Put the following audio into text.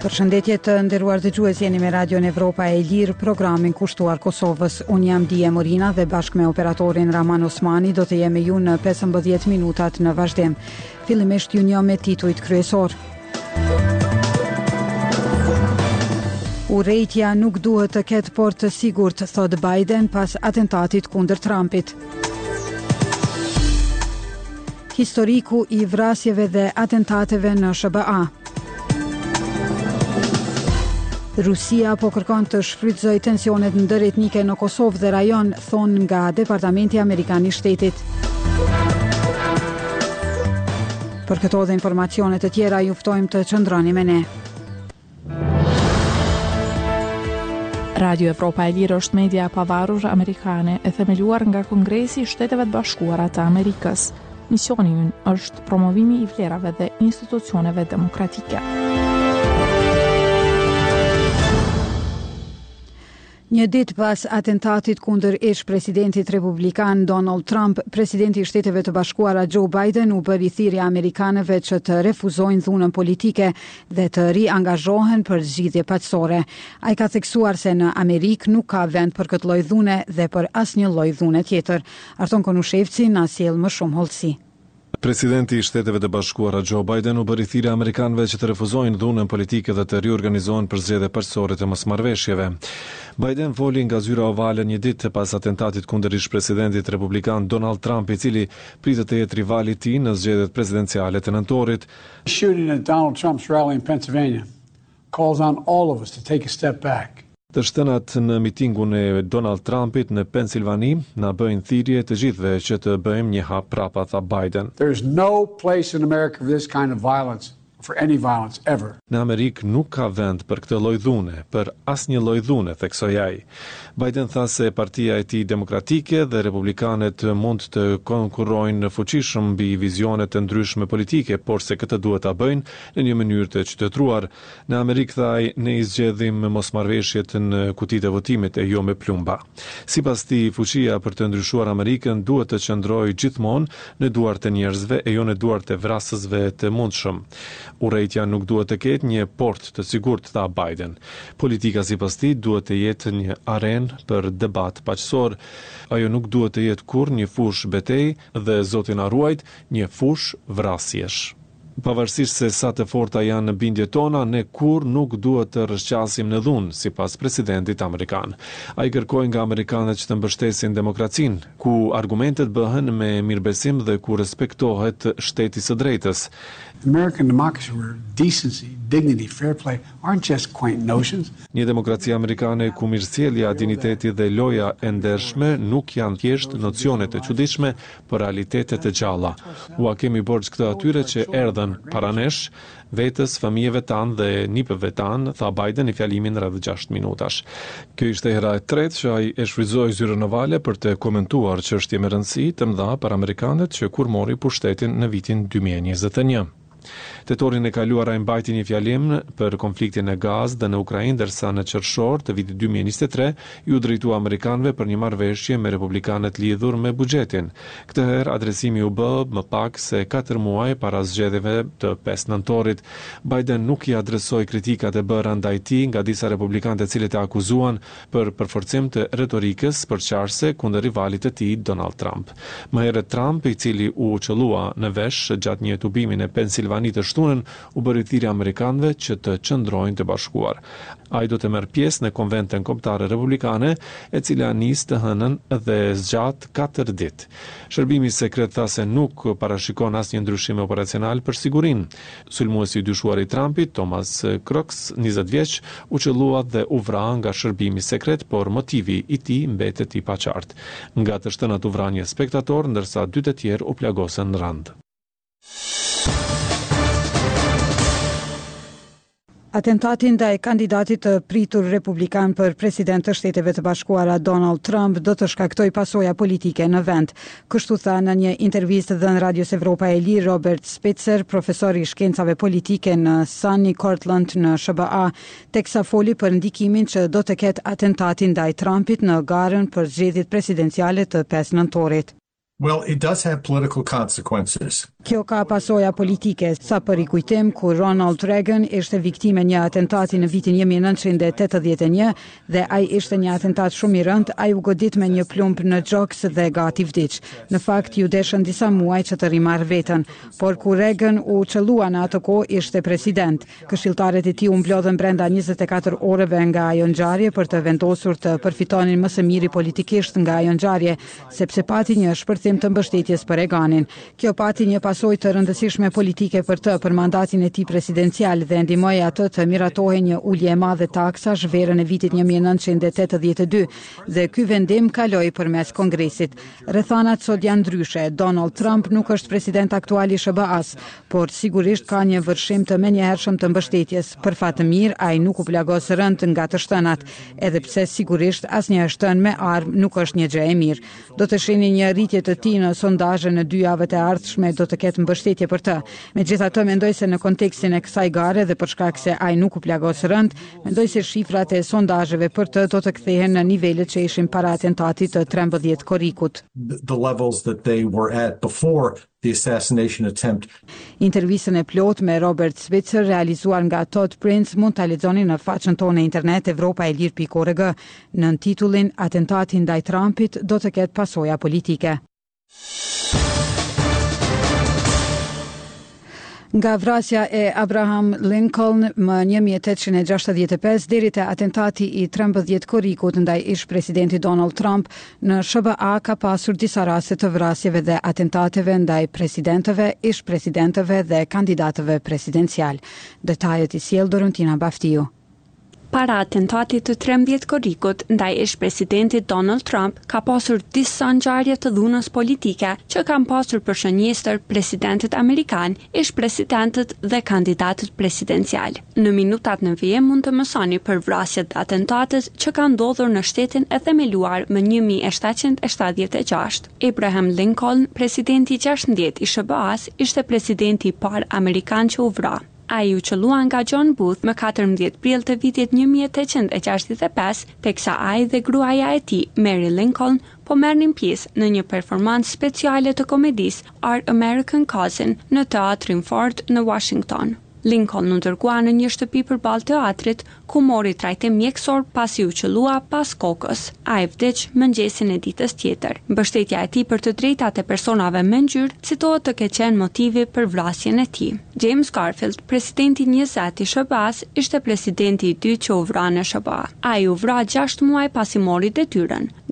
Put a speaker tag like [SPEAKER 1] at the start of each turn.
[SPEAKER 1] Përshëndetje të nderuar dëgjues, jeni me Radion Evropa e Lirë, programin kushtuar Kosovës. Unë jam Dije Morina dhe bashkë me operatorin Raman Osmani do të jemi ju në 15 minutat në vazhdim. Fillimisht ju njoh me titujt kryesor. Urrejtja nuk duhet të ketë port të sigurt, thot Biden pas atentatit kundër Trumpit. Historiku i vrasjeve dhe atentateve në SBA. Rusia po kërkon të shfrytëzojë tensionet ndëretnike në Kosovë dhe rajon, thonë nga Departamenti Amerikan i Shtetit. Për këto dhe informacionet të tjera ju ftojmë të qëndroni me ne.
[SPEAKER 2] Radio Evropa e Lirë është media e pavarur amerikane e themeluar nga Kongresi i Shteteve të Bashkuara të Amerikës. Misioni ynë është promovimi i vlerave dhe institucioneve demokratike.
[SPEAKER 1] Një ditë pas atentatit kundër ish-presidentit republikan Donald Trump, presidenti i Shteteve të Bashkuara Joe Biden u bëri thirrje amerikanëve që të refuzojnë dhunën politike dhe të riangazhohen për zgjidhje paqësore. Ai ka theksuar se në Amerikë nuk ka vend për këtë lloj dhune dhe për asnjë lloj dhune tjetër. Arton Konushevci na sjell më shumë hollësi.
[SPEAKER 3] Presidenti i Shteteve të Bashkuara Joe Biden u bëri thirrje amerikanëve që të refuzojnë dhunën politike dhe të riorganizohen për zgjedhje paqësore të mosmarrëveshjeve. Biden foli nga zyra ovale një ditë pas atentatit kundër ish-presidentit republikan Donald Trump, i cili pritet të jetë rivali i tij në zgjedhjet presidenciale të nëntorit.
[SPEAKER 4] Shooting at Donald Trump's rally in Pennsylvania calls on all of us to take a step back.
[SPEAKER 3] Të shtënat në mitingun e Donald Trumpit në Pensilvani na bëjnë thirrje të gjithëve që të bëjmë një hap prapa, tha Biden.
[SPEAKER 4] There is no place in America for this kind of violence, for any violence ever.
[SPEAKER 3] Në Amerikë nuk ka vend për këtë lloj dhune, për asnjë lloj dhune, theksoi ai. Biden tha se partia e tij demokratike dhe republikanët mund të konkurrojnë fuqishëm mbi vizione të ndryshme politike, por se këtë duhet ta bëjnë në një mënyrë të qytetëruar. Në Amerikë, tha ai, ne i zgjedhim mosmarrëveshjet në kutitë e votimit e jo me plumba. Sipas tij, fuqia për të ndryshuar Amerikën duhet të qëndrojë gjithmonë në duart e njerëzve e jo në duart e vrasësve të mundshëm. Urrejtja nuk duhet të ketë një port të sigurt, tha Biden. Politika sipas tij duhet të jetë një arenë për debat paqësor. Ajo nuk duhet të jetë kurrë një fushë betejë dhe Zoti na ruajt, një fushë vrasjesh. Pavarësisht se sa të forta janë në bindjet tona, ne kurrë nuk duhet të rrëshqasim në dhunë, sipas presidentit amerikan. Ai kërkoi nga amerikanët që të mbështesin demokracinë, ku argumentet bëhen me mirëbesim dhe ku respektohet shteti së drejtës.
[SPEAKER 4] American democracy where decency, dignity, fair play aren't just quaint notions.
[SPEAKER 3] Një demokraci amerikane ku mirësjellja, diniteti dhe loja e ndershme nuk janë thjesht nocione të çuditshme, por realitete të gjalla. Ua kemi borxh këtë atyre që erdhën para nesh, vetës, fëmijëve tanë dhe nipëve tanë, tha Biden në fjalimin rreth 6 minutash. Kjo ishte hera e tretë që ai e shfrytëzoi zyrën ovale për të komentuar çështje me rëndësi të mëdha për amerikanët që kur mori pushtetin në vitin 2021. Tetorin e kaluar ai mbajti një fjalim për konfliktin e Gazë dhe në Ukrainë, ndërsa në qershor të vitit 2023 ju drejtua amerikanëve për një marrëveshje me republikanët lidhur me buxhetin. Këtë herë adresimi u bë më pak se 4 muaj para zgjedhjeve të 5 nëntorit. Biden nuk i adresoi kritikat e bëra ndaj tij nga disa republikanë të cilët e akuzuan për përforcim të retorikës përqarse kundër rivalit të tij Donald Trump. Më herët Trump, i cili u qellua në vesh gjatë një tubimi në Pensilvani të shtunën, u bëri thirrje amerikanëve që të qëndrojnë të bashkuar. Ai do të merr pjesë në konventën kombëtare republikane, e cila nis të hënën dhe zgjat 4 ditë. Shërbimi sekret tha se nuk parashikon asnjë ndryshim operacional për sigurinë. Sulmuesi i dyshuar i Trumpit, Thomas Crooks, 20 vjeç, u qellua dhe u vra nga shërbimi sekret, por motivi i tij mbetet i paqartë. Nga të shtënat u vra një spektator, ndërsa 2 të tjerë u plagosën në rand.
[SPEAKER 1] Atentati ndaj kandidatit të pritur republikan për president të Shteteve të Bashkuara Donald Trump do të shkaktoj pasoja politike në vend. Kështu tha në një intervistë dhënë Radios Evropa e Lirë Robert Spitzer, profesor i shkencave politike në SUNY Cortland në SBA, teksa foli për ndikimin që do të ketë atentati ndaj Trumpit në garën për zgjedhjet presidenciale të 5 nëntorit.
[SPEAKER 5] Well, it does have political consequences.
[SPEAKER 1] Kjo ka pasoja politike, sa për i kujtim kur Ronald Reagan ishte viktime një atentati në vitin 1981 dhe ai ishte një atentat shumë i rënd, ai u godit me një plumb në gjoks dhe gati vdiq. Në fakt ju deshën disa muaj që të rimarr veten, por kur Reagan u qellua në atë kohë ishte president. Këshilltarët e tij u mblodhen brenda 24 orëve nga ajo ngjarje për të vendosur të përfitonin më së miri politikisht nga ajo ngjarje, sepse pati një shpërthim të mbështetjes për Reaganin. Kjo pati një pasojë të rëndësishme politike për mandatin e tij presidencial dhe ndihmoi atë të miratohej një ulje e madhe taksash verën e vitit 1982 dhe ky vendim kaloi përmes Kongresit. Rrethanat sot janë ndryshe. Donald Trump nuk është president aktual i SBA-s, por sigurisht ka një vërshim të menjëhershëm të mbështetjes. Për fat të mirë, ai nuk u plagos rënd nga të shtënat, edhe pse sigurisht asnjë shtën me armë nuk është një gjë e mirë. Do të shihni një rritje të tij në sondazhe në 2 javët e ardhshme, do të ketë mbështetje për të. Megjithatë, mendoj se në kontekstin e kësaj gare dhe për shkak se ai nuk u plagos rënd, mendoj se shifrat e sondazheve për të do të kthehen në nivelet që ishin para atentatit të 13 korrikut.
[SPEAKER 5] The levels that they were at before the assassination attempt.
[SPEAKER 1] Intervistën e plot me Robert Spitzer realizuar nga Todd Prince mund ta lexoni në faqen tonë në internet evropaelir.org. Nën titullin Atentati ndaj Trumpit do të ketë pasoja politike. Nga vrasja e Abraham Lincoln më 1865 deri te atentati i 13 korrikut ndaj ish-presidenti Donald Trump, në SBA ka pasur disa raste të vrasjeve dhe atentateve ndaj presidentëve, ish-presidentëve dhe kandidatëve presidencial. Detajet i sjell Dorontina Baftiu.
[SPEAKER 6] Para atentatit të 13 korrikut ndaj ish-presidentit Donald Trump ka pasur disa ngjarje të dhunës politike që kanë pasur për shënjestër presidentët amerikan, ish-presidentët dhe kandidatët presidencial. Në minutat në vijim mund të mësoni për vrasjet dhe atentatët që kanë ndodhur në shtetin e themeluar më 1776. Abraham Lincoln, presidenti 16 i SBA-s, ishte presidenti i parë amerikan që u vra. Ai u qellua nga John Booth më 14 prill të vitit 1865, teksa ai dhe gruaja e tij, Mary Lincoln, po merrnin pjesë në një performancë speciale të komedisë Our American Cousin në Teatrin Ford në Washington. Lincoln u dërgua në një shtëpi përballë teatrit, ku mori trajtim mjekësor pasi u qellua pas kokës. Ai vdiq mëngjesin e ditës tjetër. Mbështetja e tij për të drejtat e personave me ngjyrë citohet të ketë qenë motivi për vrasjen e tij. James Garfield, presidenti 20 i SBA-s, ishte presidenti i dytë që u vra në SBA. Ai u vra 6 muaj pasi mori detyrën.